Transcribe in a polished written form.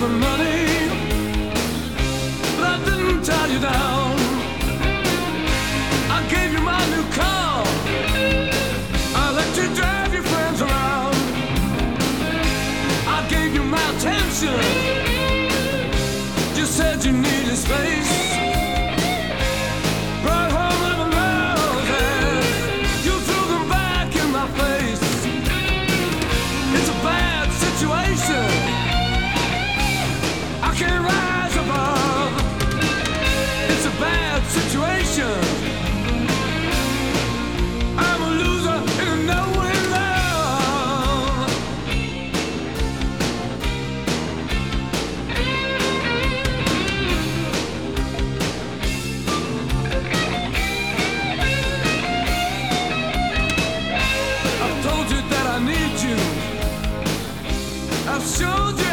the money, but I didn't tie you down. I gave you my new car, I let you drive your friends around. I gave you my attention, you said you needed space. Brought home 11 roses, you threw them back in my face. It's a bad situation, I can't rise above. It's a bad situation, I'm a loser in a no-win love. I've told you that I need you, I've showed you